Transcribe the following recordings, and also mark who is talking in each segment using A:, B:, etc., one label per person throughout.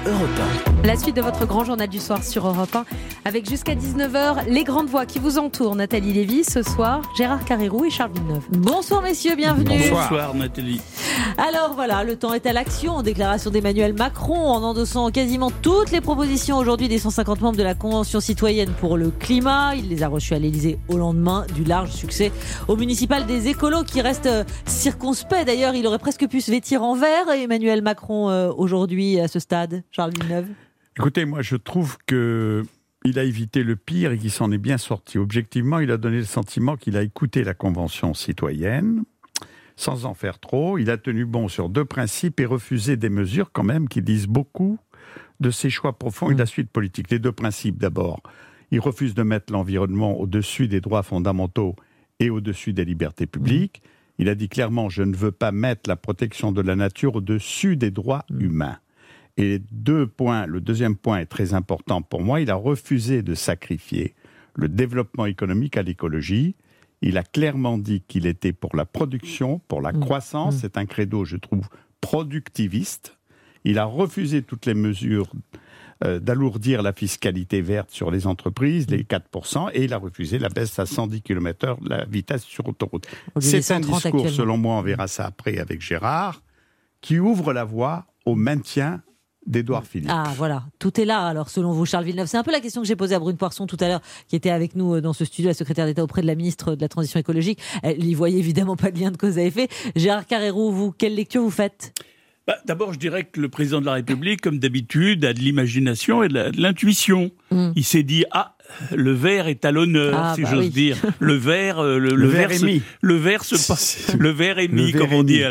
A: Europe
B: 1. La suite de votre grand journal du soir sur Europe 1, avec jusqu'à 19h, les grandes voix qui vous entourent. Nathalie Lévy, ce soir, Gérard Carrérou et Charles Villeneuve. Bonsoir messieurs, bienvenue.
C: Bonsoir Nathalie.
B: Alors voilà, le temps est à l'action. Déclaration d'Emmanuel Macron en endossant quasiment toutes les propositions aujourd'hui des 150 membres de la Convention citoyenne pour le climat. Il les a reçus à l'Elysée au lendemain du large succès au municipal des écolos qui reste circonspect. D'ailleurs, il aurait presque pu se vêtir en vert, Emmanuel Macron, aujourd'hui à ce stade. Charles Villeneuve.
D: Écoutez, moi je trouve qu'il a évité le pire et qu'il s'en est bien sorti. Objectivement, il a donné le sentiment qu'il a écouté la Convention citoyenne, sans en faire trop. Il a tenu bon sur deux principes et refusé des mesures quand même qui disent beaucoup de ses choix profonds et de la suite politique. Les deux principes d'abord. Il refuse de mettre l'environnement au-dessus des droits fondamentaux et au-dessus des libertés publiques. Il a dit clairement, je ne veux pas mettre la protection de la nature au-dessus des droits humains. Et le deuxième point est très important pour moi, il a refusé de sacrifier le développement économique à l'écologie. Il a clairement dit qu'il était pour la production, pour la croissance. C'est un credo, je trouve, productiviste. Il a refusé toutes les mesures d'alourdir la fiscalité verte sur les entreprises, les 4%, et il a refusé la baisse à 110 km/h de la vitesse sur autoroute. C'est un discours, selon moi, on verra ça après avec Gérard, qui ouvre la voie au maintien d'Édouard Philippe.
B: Ah voilà, tout est là alors selon vous Charles Villeneuve. C'est un peu la question que j'ai posée à Brune Poirson tout à l'heure, qui était avec nous dans ce studio, la secrétaire d'État auprès de la ministre de la Transition écologique. Elle n'y voyait évidemment pas de lien de cause à effet. Gérard Carrérou, vous, quelle lecture vous faites ?
C: D'abord, je dirais que le président de la République, comme d'habitude, a de l'imagination et de l'intuition. Il s'est dit, le vert est à l'honneur, si j'ose dire. Le vert, le vert émis. Le vert émis, comme on dit.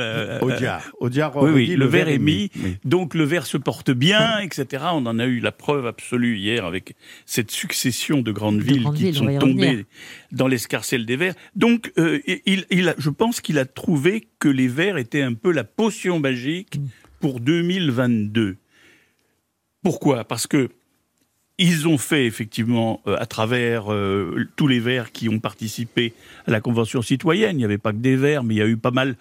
C: Oui, le vert émis. Oui. Donc le vert se porte bien, etc. On en a eu la preuve absolue hier avec cette succession de grandes villes qui sont tombées dans l'escarcelle des verts. Donc, je pense qu'il a trouvé que les verts étaient un peu la potion magique pour 2022. Pourquoi ? Parce que ils ont fait effectivement, à travers tous les Verts qui ont participé à la Convention citoyenne, il n'y avait pas que des Verts, mais il y a eu pas mal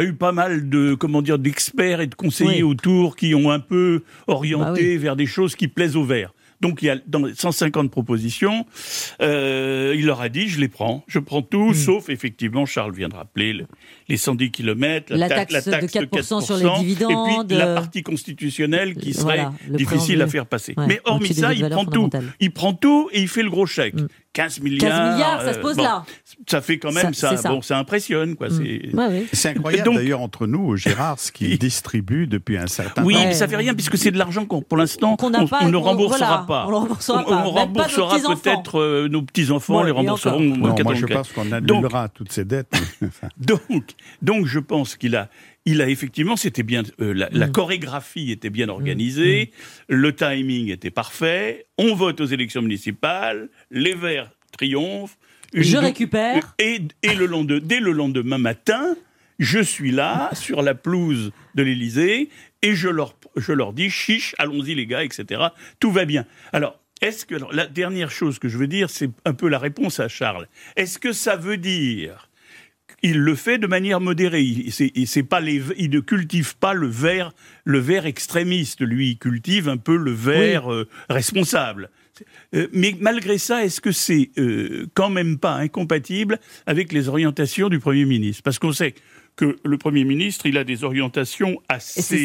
C: de, d'experts et de conseillers autour qui ont un peu orienté vers des choses qui plaisent aux Verts. Donc il y a dans 150 propositions, il leur a dit je prends tout, sauf effectivement, Charles vient de rappeler les 110 km, la taxe de 4%
B: sur les dividendes,
C: et puis la partie constitutionnelle qui serait difficile à faire passer. Mais hormis ça, il prend tout et il fait le gros chèque. 15 milliards,
B: ça se pose là.
C: Ça fait quand même ça. Bon, ça impressionne, quoi.
D: C'est incroyable d'ailleurs entre nous, Gérard, ce qu'il distribue depuis un certain temps.
C: Oui, mais ça fait rien puisque c'est de l'argent pour l'instant on ne remboursera pas. On remboursera peut-être nos petits-enfants, les rembourseront.
D: Moi, je pense qu'on annulera toutes ces dettes.
C: Donc, je pense qu'il a effectivement, c'était bien, la chorégraphie était bien organisée, le timing était parfait, on vote aux élections municipales, les Verts triomphent.
B: Je récupère.
C: Et dès le lendemain matin, je suis là, sur la pelouse de l'Élysée, et je leur dis, chiche, allons-y les gars, etc. Tout va bien. Alors, la dernière chose que je veux dire, c'est un peu la réponse à Charles. Est-ce que ça veut dire... Il le fait de manière modérée. Il ne cultive pas le vert extrémiste. Lui, il cultive un peu le vert responsable. Mais malgré ça, est-ce que c'est quand même pas incompatible avec les orientations du Premier ministre ? Parce qu'on sait que le Premier ministre, il a des orientations assez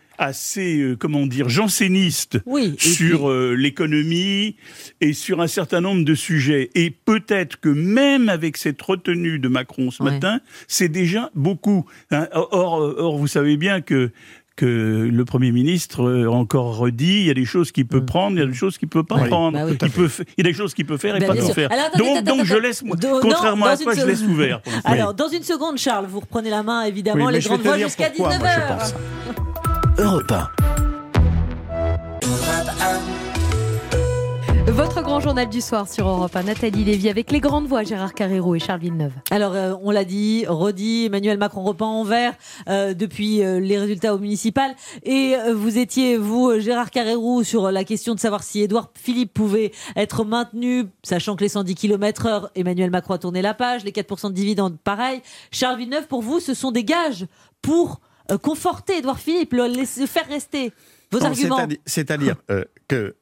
C: janséniste sur l'économie et sur un certain nombre de sujets. Et peut-être que même avec cette retenue de Macron ce matin, c'est déjà beaucoup. Or, vous savez bien que le Premier ministre a encore redit, il y a des choses qu'il peut prendre, il y a des choses qu'il ne peut pas prendre. Il y a des choses qu'il peut faire et pas faire. Alors, donc je laisse, contrairement à toi, je laisse ouvert.
B: Alors, dans une seconde, Charles, vous reprenez la main, évidemment, les grandes voix jusqu'à 19h.
A: Europe 1.
B: Votre grand journal du soir sur Europe 1, Nathalie Lévy avec les grandes voix, Gérard Carrérou et Charles Villeneuve. Alors, on l'a dit, redit, Emmanuel Macron repeint en vert depuis les résultats au municipal. Et vous étiez, vous, Gérard Carrérou, sur la question de savoir si Édouard Philippe pouvait être maintenu, sachant que les 110 km/h, Emmanuel Macron a tourné la page, les 4% de dividendes, pareil. Charles Villeneuve, pour vous, ce sont des gages pour conforter Édouard Philippe, le faire rester. Vos arguments.
D: C'est-à-dire que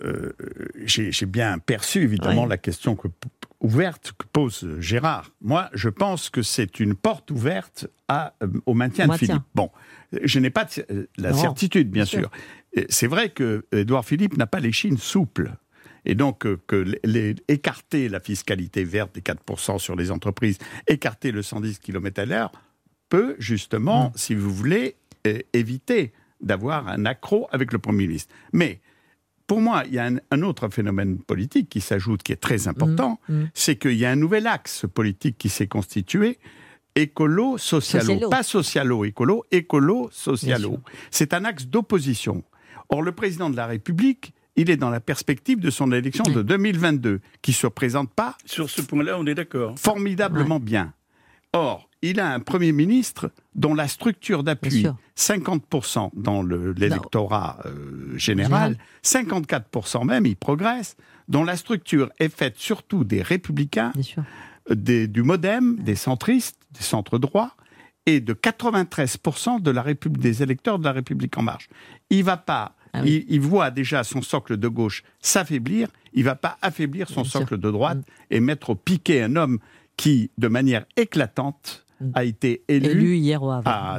D: j'ai bien perçu, évidemment, la question ouverte que pose Gérard. Moi, je pense que c'est une porte ouverte au maintien de Philippe. Bon, je n'ai pas la certitude, bien sûr. C'est vrai que Édouard Philippe n'a pas l'échine souple. Et donc, écarter la fiscalité verte des 4% sur les entreprises, écarter le 110 km/h, peut justement, si vous voulez, éviter d'avoir un accroc avec le Premier ministre. Mais, pour moi, il y a un autre phénomène politique qui s'ajoute, qui est très important, c'est qu'il y a un nouvel axe politique qui s'est constitué, écolo-socialo. Pas socialo-écolo, écolo-socialo. C'est un axe d'opposition. Or, le président de la République, il est dans la perspective de son élection de 2022, qui ne se présente pas...
C: Sur ce point-là, on est d'accord.
D: Formidablement bien. Or, il a un Premier ministre dont la structure d'appui, 50% dans l'électorat général, 54% même, il progresse, dont la structure est faite surtout des Républicains, du MoDem, des centristes, des centres droits, et de 93% des électeurs de la République En Marche. Il va pas... Il voit déjà son socle de gauche s'affaiblir, il ne va pas affaiblir son socle de droite et mettre au piquet un homme qui, de manière éclatante, a été élu
B: hier au Havre.
D: À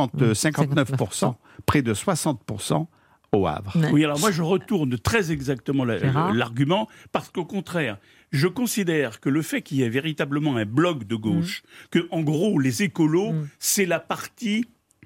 D: 59%, près de 60% au Havre.
C: Oui, alors moi je retourne très exactement l'argument, parce qu'au contraire, je considère que le fait qu'il y ait véritablement un bloc de gauche, que en gros les écolos, c'est la partie...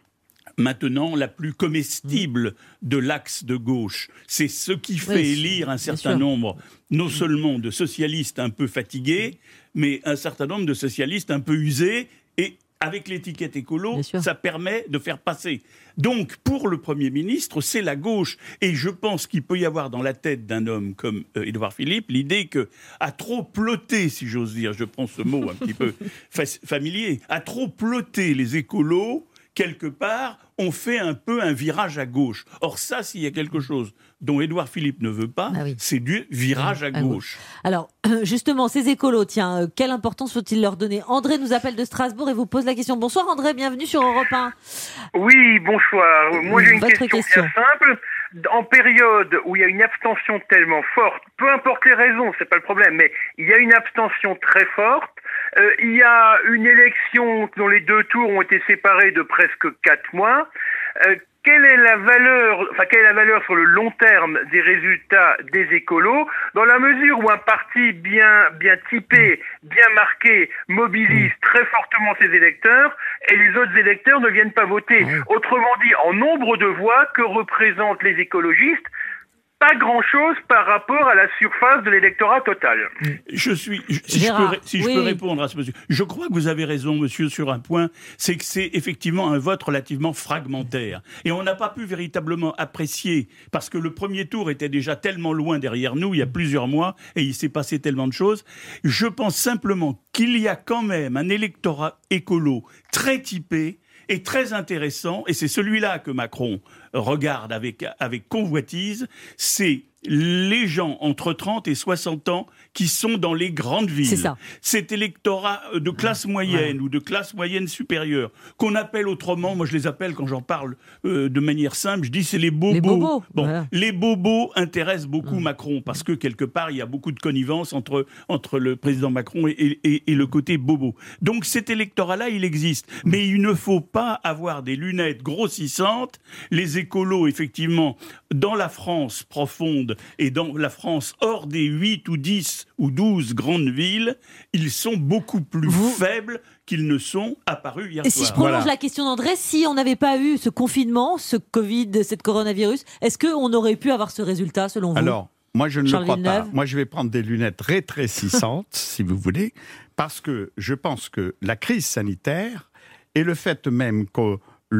C: maintenant la plus comestible de l'axe de gauche. C'est ce qui fait élire un certain nombre, non seulement de socialistes un peu fatigués, mais un certain nombre de socialistes un peu usés, et avec l'étiquette écolo, ça permet de faire passer. Donc, pour le Premier ministre, c'est la gauche. Et je pense qu'il peut y avoir dans la tête d'un homme comme Édouard Philippe l'idée qu'à trop plotter, si j'ose dire, je prends ce mot un petit peu familier, à trop plotter les écolos, quelque part, on fait un peu un virage à gauche. Or ça, s'il y a quelque chose dont Édouard Philippe ne veut pas, c'est du virage à gauche.
B: Alors, justement, ces écolos, quelle importance faut-il leur donner ? André nous appelle de Strasbourg et vous pose la question. Bonsoir André, bienvenue sur Europe 1.
E: Oui, bonsoir. Moi j'ai une question bien simple. En période où il y a une abstention tellement forte, peu importe les raisons, c'est pas le problème, mais il y a une abstention très forte, il y a une élection dont les 2 tours ont été séparés de presque 4 mois. Quelle est la valeur sur le long terme des résultats des écolos, dans la mesure où un parti bien typé, bien marqué, mobilise très fortement ses électeurs, et les autres électeurs ne viennent pas voter. Autrement dit, en nombre de voix, que représentent les écologistes ? Pas grand-chose par rapport à la surface de l'électorat total.
C: Si je peux répondre à ce monsieur. Je crois que vous avez raison, monsieur, sur un point, c'est que c'est effectivement un vote relativement fragmentaire. Et on n'a pas pu véritablement apprécier, parce que le premier tour était déjà tellement loin derrière nous, il y a plusieurs mois, et il s'est passé tellement de choses. Je pense simplement qu'il y a quand même un électorat écolo très typé, est très intéressant, et c'est celui-là que Macron regarde avec convoitise, c'est les gens entre 30 et 60 ans qui sont dans les grandes villes.
B: C'est ça.
C: Cet électorat de classe moyenne ou de classe moyenne supérieure, qu'on appelle autrement, moi je les appelle quand j'en parle de manière simple, je dis c'est les bobos.
B: Les bobos.
C: Les bobos intéressent beaucoup Macron, parce que quelque part il y a beaucoup de connivence entre le président Macron et le côté bobo. Donc cet électorat-là, il existe. Mais il ne faut pas avoir des lunettes grossissantes. Les écolos, effectivement, dans la France profonde et dans la France hors des 8 ou 10 ou 12 grandes villes, ils sont beaucoup plus faibles qu'ils ne sont apparus hier soir.
B: Et si je prolonge la question d'André, si on n'avait pas eu ce confinement, ce Covid, cette coronavirus, est-ce qu'on aurait pu avoir ce résultat selon vous ?
D: Alors, moi je ne le crois pas. Moi je vais prendre des lunettes rétrécissantes, si vous voulez, parce que je pense que la crise sanitaire et le fait même que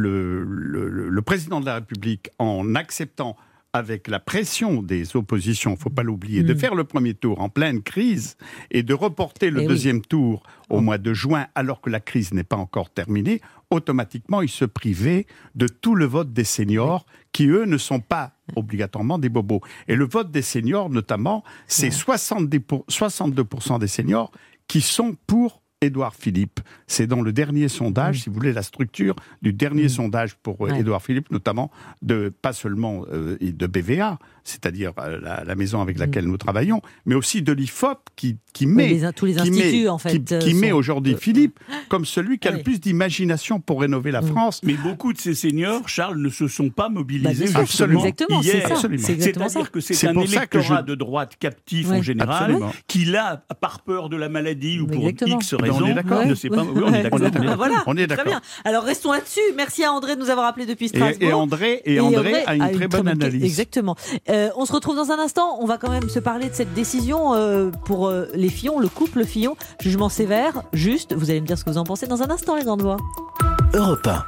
D: le président de la République, en acceptant avec la pression des oppositions, il ne faut pas l'oublier, de faire le premier tour en pleine crise et de reporter le deuxième tour au mois de juin, alors que la crise n'est pas encore terminée, automatiquement, il se privait de tout le vote des seniors qui, eux, ne sont pas obligatoirement des bobos. Et le vote des seniors, notamment, c'est 62% des seniors qui sont pour Édouard Philippe. C'est dans le dernier sondage, si vous voulez, la structure du dernier sondage pour Édouard Philippe, notamment pas seulement de BVA, c'est-à-dire la maison avec laquelle nous travaillons, mais aussi de l'IFOP qui met
B: tous les instituts, en fait,
D: qui met aujourd'hui Philippe comme celui qui a le plus d'imagination pour rénover la France.
C: Mais beaucoup de ces seniors, Charles, ne se sont pas mobilisés
B: absolument. Exactement,
C: hier.
B: C'est exactement ça.
C: C'est-à-dire que c'est un électorat de droite captif en général, qui là, par peur de la maladie ou pour X raisons,
D: on est d'accord.
C: ne sait pas. On est d'accord.
B: Voilà,
D: on est d'accord.
B: Très bien. Alors restons là-dessus. Merci à André de nous avoir appelé depuis Strasbourg.
D: Et André a une très bonne analyse.
B: Exactement. On se retrouve dans un instant. On va quand même se parler de cette décision pour les Fillon, le couple Fillon. Jugement sévère, juste. Vous allez me dire ce que vous en pensez dans un instant, les grandes voix.
A: Europe 1.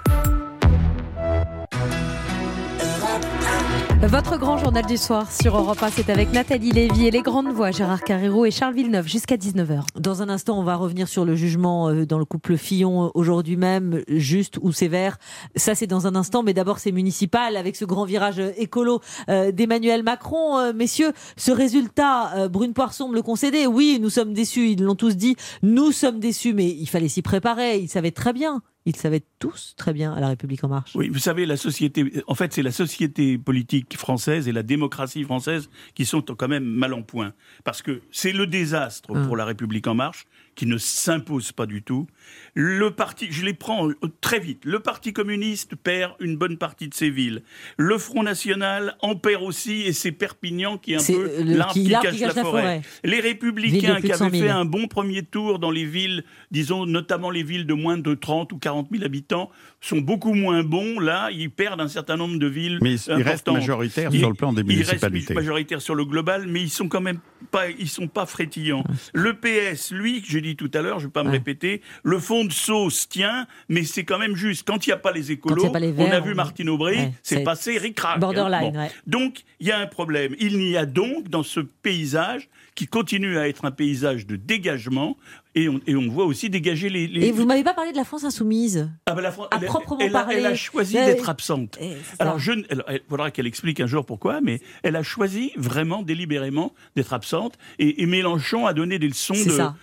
B: Votre grand journal du soir sur Europe 1, c'est avec Nathalie Lévy et les grandes voix, Gérard Carrero et Charles Villeneuve, jusqu'à 19h. Dans un instant, on va revenir sur le jugement dans le couple Fillon aujourd'hui même, juste ou sévère. Ça, c'est dans un instant, mais d'abord, c'est municipal avec ce grand virage écolo d'Emmanuel Macron. Messieurs, ce résultat, Brune Poirson me le concédait. Oui, nous sommes déçus, ils l'ont tous dit. Nous sommes déçus, mais il fallait s'y préparer. Ils savaient très bien. Ils savaient tous très bien à La République En Marche.
C: Oui, vous savez, c'est la société politique française et la démocratie française qui sont quand même mal en point. Parce que c'est le désastre pour La République En Marche, qui ne s'impose pas du tout. Le parti, je les prends très vite, le Parti communiste perd une bonne partie de ses villes. Le Front National en perd aussi, et c'est Perpignan qui est un peu l'arbre qui cache la forêt. Les Républicains qui avaient fait un bon premier tour dans les villes, disons notamment les villes de moins de 30 ou 40 000 habitants, sont beaucoup moins bons. Là, ils perdent un certain nombre de villes importantes.
D: Ils restent majoritaires sur le plan des municipalités.
C: Ils restent majoritaires sur le global, mais ils sont quand même pas frétillants. Le PS, lui, j'ai dit tout à l'heure, je ne vais pas me répéter, le fond de sauce tient, mais c'est quand même juste. Quand il n'y a pas les écolos, on a vu Martine Aubry, c'est passé ric-rac.
B: Borderline,
C: Donc, il y a un problème. Il y a donc, dans ce paysage, qui continue à être un paysage de dégagement, et on voit aussi dégager les...
B: Et vous ne m'avez pas parlé de la France insoumise.
C: Elle a choisi d'être absente. Alors, il faudra qu'elle explique un jour pourquoi, mais elle a choisi vraiment, délibérément, d'être absente, et Mélenchon a donné des leçons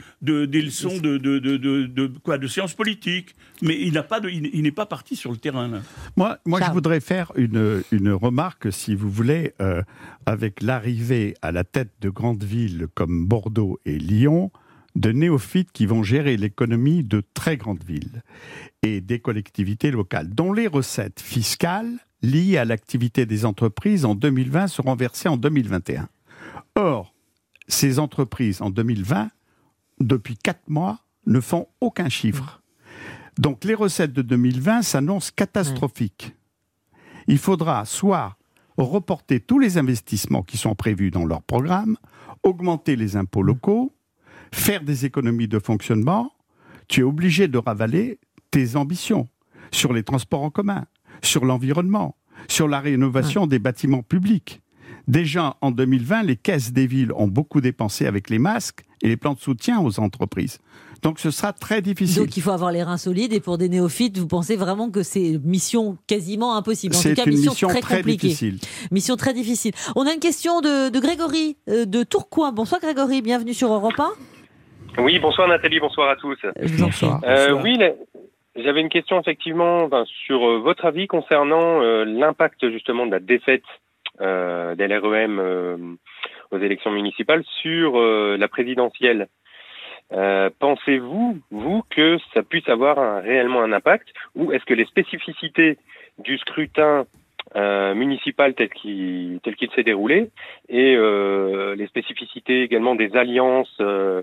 C: de sciences politiques, mais il n'est pas parti sur le terrain, là.
D: Moi je voudrais faire une remarque, si vous voulez, avec l'arrivée à la tête de grandes villes comme Bordeaux et Lyon, de néophytes qui vont gérer l'économie de très grandes villes et des collectivités locales, dont les recettes fiscales liées à l'activité des entreprises en 2020 seront versées en 2021. Or, ces entreprises en 2020, depuis 4 mois, ne font aucun chiffre. Donc les recettes de 2020 s'annoncent catastrophiques. Il faudra soit reporter tous les investissements qui sont prévus dans leur programme, augmenter les impôts locaux, faire des économies de fonctionnement. Tu es obligé de ravaler tes ambitions sur les transports en commun, sur l'environnement, sur la rénovation des bâtiments publics. Déjà, en 2020, les caisses des villes ont beaucoup dépensé avec les masques et les plans de soutien aux entreprises. Donc ce sera très difficile.
B: Donc il faut avoir les reins solides, et pour des néophytes, vous pensez vraiment que c'est une mission quasiment impossible. En
D: tout
B: cas,
D: une mission
B: très compliquée.
D: Difficile.
B: Mission très difficile. On a une question de Grégory de Tourcoing. Bonsoir Grégory, bienvenue sur Europe 1.
F: Oui, bonsoir Nathalie, bonsoir à tous.
D: Bonsoir.
F: Oui, j'avais une question effectivement sur votre avis concernant l'impact justement de la défaite des LREM aux élections municipales sur la présidentielle. Pensez-vous, vous, que ça puisse avoir réellement un impact, ou est-ce que les spécificités du scrutin municipal tel qu'il s'est déroulé et les spécificités également des alliances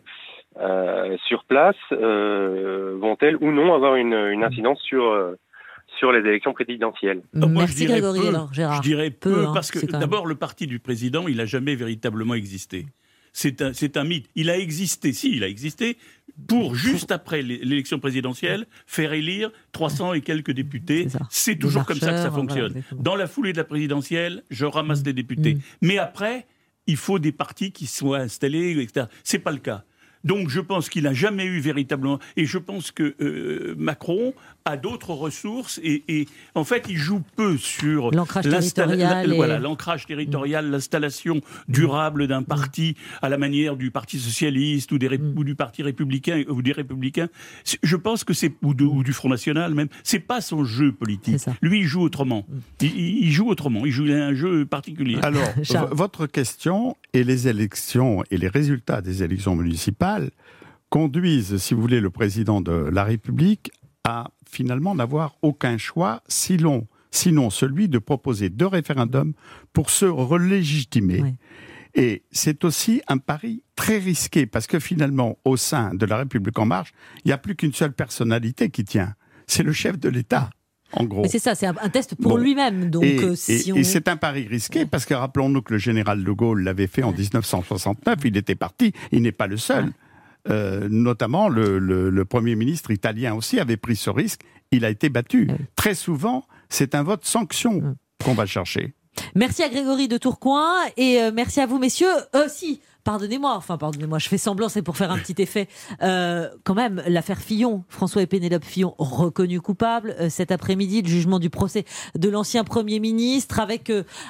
F: sur place vont-elles ou non avoir une incidence sur les élections présidentielles?
B: Merci Grégory, alors Gérard.
C: Je dirais peu, parce que d'abord le parti du président, il n'a jamais véritablement existé. C'est un mythe. Il a existé pour, juste après l'élection présidentielle, faire élire 300 et quelques députés. C'est toujours comme ça que ça fonctionne. Voilà, dans la foulée de la présidentielle, je ramasse des députés. Mais après, il faut des partis qui soient installés, etc. C'est pas le cas. Donc je pense qu'il n'a jamais eu véritablement... Et je pense que Macron a d'autres ressources et en fait, il joue peu sur
B: l'ancrage territorial.
C: L'ancrage territorial, l'installation durable d'un parti à la manière du Parti socialiste ou du Parti républicain ou des Républicains. Je pense que ou du Front National même. C'est pas son jeu politique. Lui, il joue autrement. Il joue autrement. Il joue un jeu particulier.
D: Alors, votre question et les élections et les résultats des élections municipales conduisent, si vous voulez, le président de la République à finalement n'avoir aucun choix, sinon celui de proposer 2 référendums pour se relégitimer. Oui. Et c'est aussi un pari très risqué, parce que finalement, au sein de la République En Marche, il n'y a plus qu'une seule personnalité qui tient. C'est le chef de l'État. En gros.
B: Mais c'est ça, c'est un test pour lui-même. Donc,
D: et c'est un pari risqué, parce que rappelons-nous que le général de Gaulle l'avait fait en 1969, il était parti, il n'est pas le seul. Notamment, le Premier ministre italien aussi avait pris ce risque, il a été battu. Très souvent, c'est un vote sanction qu'on va chercher.
B: Merci à Grégory de Tourcoing, et merci à vous, messieurs. Pardonnez-moi, je fais semblant, c'est pour faire un petit effet. Quand même, l'affaire Fillon, François et Pénélope Fillon, reconnus coupables. Cet après-midi, le jugement du procès de l'ancien Premier ministre, avec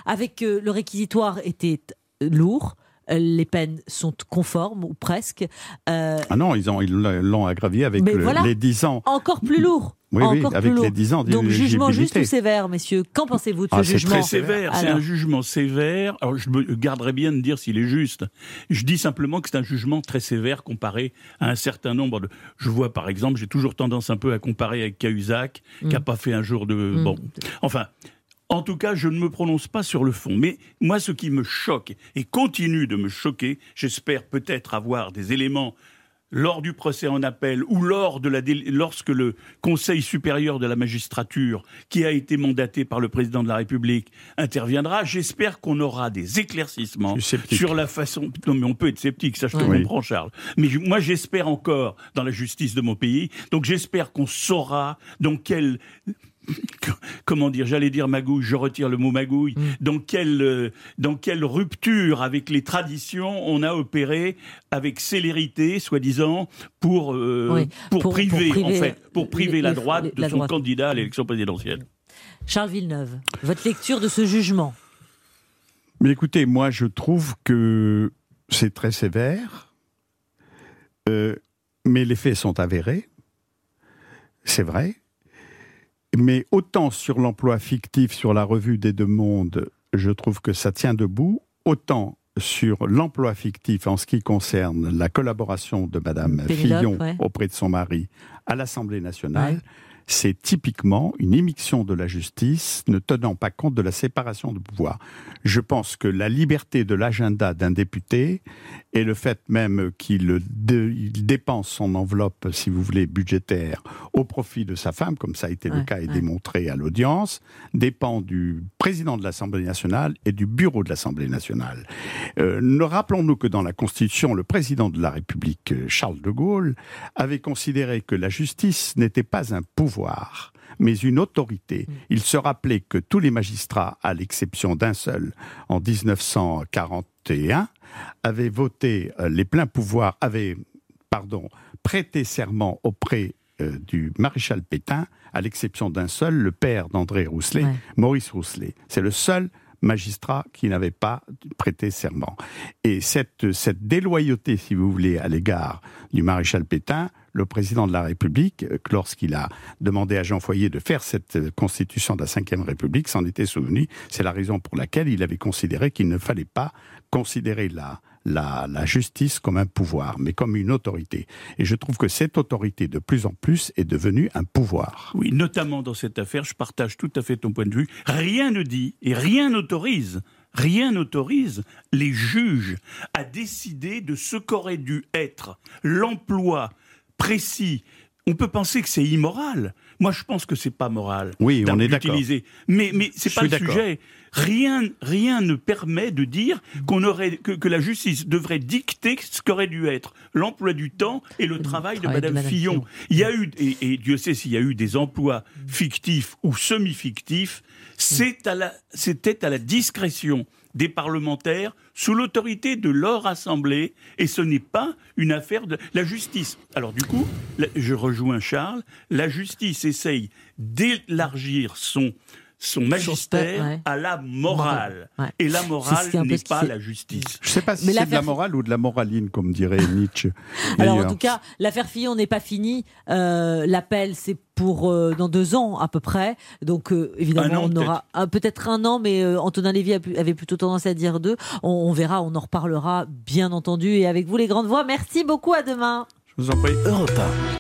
B: le réquisitoire était lourd. Les peines sont conformes, ou presque.
D: Ah non, ils l'ont aggravé avec les 10 ans.
B: Encore plus lourd.
D: Oui, avec les 10 ans
B: Donc, jugement juste ou sévère, messieurs? Qu'en pensez-vous de ce jugement?
C: C'est très sévère, c'est un jugement sévère. Alors, je me garderais bien de dire s'il est juste. Je dis simplement que c'est un jugement très sévère comparé à un certain nombre de... Je vois, par exemple, j'ai toujours tendance un peu à comparer avec Cahuzac, qui n'a pas fait un jour de... Bon, enfin... En tout cas, je ne me prononce pas sur le fond. Mais moi, ce qui me choque et continue de me choquer, j'espère peut-être avoir des éléments lors du procès en appel ou lorsque le Conseil supérieur de la magistrature, qui a été mandaté par le président de la République, interviendra. J'espère qu'on aura des éclaircissements sur la façon... Non, mais on peut être sceptique, ça je te comprends, Charles. Mais moi, j'espère encore dans la justice de mon pays. Donc j'espère qu'on saura dans quel... Comment dire, j'allais dire magouille, je retire le mot magouille. Dans quelle rupture avec les traditions on a opéré avec célérité, soi-disant, pour priver la droite de son candidat à l'élection présidentielle.
B: Charles Villeneuve, votre lecture de ce jugement?
D: Mais écoutez, moi je trouve que c'est très sévère, mais les faits sont avérés, c'est vrai. Mais autant sur l'emploi fictif, sur la revue des Deux Mondes, je trouve que ça tient debout, autant sur l'emploi fictif en ce qui concerne la collaboration de Madame Fillon auprès de son mari à l'Assemblée nationale, c'est typiquement une immixtion de la justice ne tenant pas compte de la séparation de pouvoir. Je pense que la liberté de l'agenda d'un député et le fait même qu'il dépense son enveloppe, si vous voulez, budgétaire au profit de sa femme, comme ça a été le cas et démontré à l'audience, dépend du président de l'Assemblée nationale et du bureau de l'Assemblée nationale. Rappelons-nous que dans la Constitution, le président de la République, Charles de Gaulle, avait considéré que la justice n'était pas un pouvoir, mais une autorité. Il se rappelait que tous les magistrats, à l'exception d'un seul, en 1941, avaient voté les pleins pouvoirs, avaient prêté serment auprès du maréchal Pétain, à l'exception d'un seul, le père d'André Rousselet, Maurice Rousselet. C'est le seul magistrat qui n'avait pas prêté serment. Et cette déloyauté, si vous voulez, à l'égard du maréchal Pétain, le président de la République, lorsqu'il a demandé à Jean Foyer de faire cette constitution de la Ve République, s'en était souvenu. C'est la raison pour laquelle il avait considéré qu'il ne fallait pas considérer la justice comme un pouvoir, mais comme une autorité. Et je trouve que cette autorité, de plus en plus, est devenue un pouvoir.
C: Oui, notamment dans cette affaire, je partage tout à fait ton point de vue. Rien ne dit et rien n'autorise les juges à décider de ce qu'aurait dû être l'emploi précis. On peut penser que c'est immoral. Moi, je pense que c'est pas moral.
D: Oui, on est d'accord.
C: Mais c'est pas le sujet. Rien ne permet de dire que la justice devrait dicter ce qu'aurait dû être l'emploi du temps et le travail de Madame Fillon. Il y a eu, et Dieu sait s'il y a eu des emplois fictifs ou semi-fictifs, c'était à la discrétion des parlementaires sous l'autorité de leur assemblée, et ce n'est pas une affaire de la justice. Alors du coup, je rejoins Charles, la justice essaye d'élargir son magistère à la morale. Ouais. Et la morale n'est pas la justice.
D: Je ne sais pas si c'est de la morale ou de la moraline, comme dirait Nietzsche.
B: Alors en tout cas, l'affaire Fillon n'est pas finie. L'appel, c'est pour dans 2 ans à peu près. Donc évidemment, on aura peut-être 1 an, mais Antonin Lévy avait plutôt tendance à dire 2. On verra, on en reparlera bien entendu. Et avec vous, les grandes voix, merci beaucoup, à demain.
D: Je vous en prie.
A: Europe 1.